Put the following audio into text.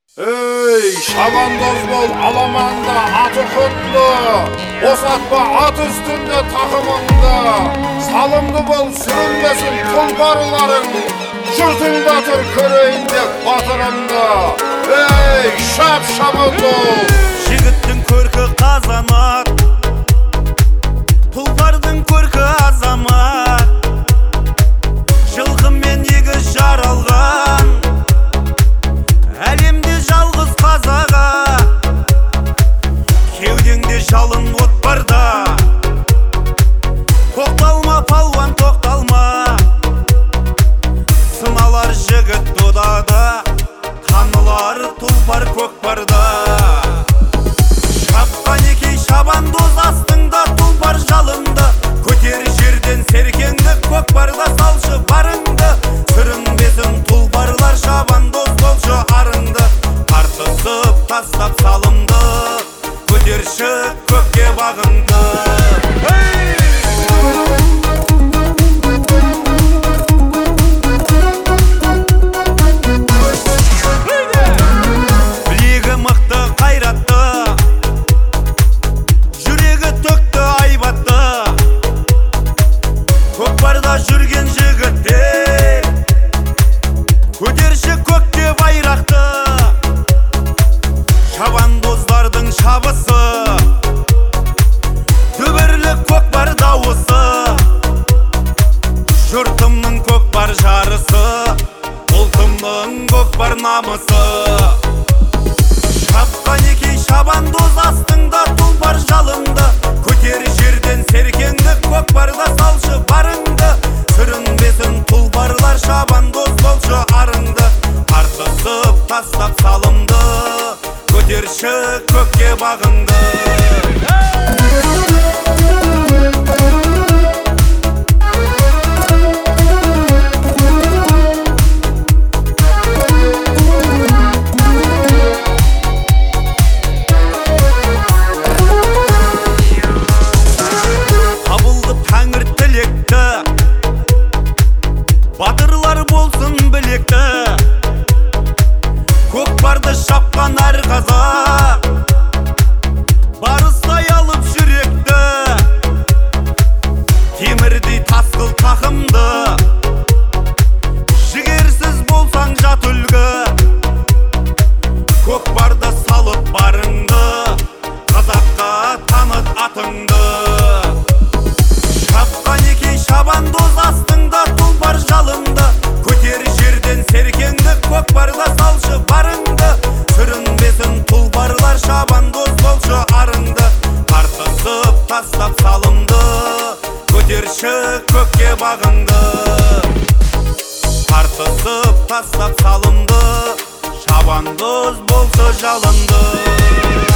Ey şabandoz bol alamanda atı kutlu, bosatma at üstünde takımında, salımdı bol sürünmesin tulbarıların, jırtıldatır köreğinde batırında. Ey şap şabandoz, жігіттің көркі қазанат, тұлпардың көркі азамат, жылқы мен егіз жаралған, әлемде жалғыз қазаға, кеудеңде жалын от барда, тоқталма палуан тоқталма, сыналар жігіт додада, қанылар тұлпар көкпарда. Шапқан шабандоз астыңда тұлпар жалынды, көтер жерден серкеңді, көкпарда салшы барыңды, сүрінбесін тұлпарлар, шабандоз болшы арыңды, тартысып тастап салымды, көтерші көкке бағыңды. Білегі мықты қайратты, көкпарда жүрген жігіттер, көтерші көкке байрақты, шабандоздардың шабысы, дүбірлі көкпар дауысы, жұртымның көкпар жарысы, ұлтымның көкпар намысы. Шапқан шабандоз астыңда тұлпар жалынды, көтер жерден серкеңді, көкпарда салшы барыңды, сүрінбесін тұлпарлар, шабандоз болшы арыңды, тартысып тастап салымды, көтерші көкке бағыңды. Батырлар болсын білекті, көкпарды шапқан әр қазақ, барыстай алып жүректі, темірдей тасқыл тақымды, жігерсіз болсаң жат үлгі, көкпарды салып барыңды, қазаққа таныт атыңды. Шапқан шабандоз астыңда тұлпар жалынды, көтер жерден серкеңді, көкпарда салшы барыңды, сүрінбесін тұлпарлар, шабандоз болшы арыңды, тартысып тастап салымды, көтерші көкке бағыңды. Тартысып тастап салымды, шабандоз болшы жалынды.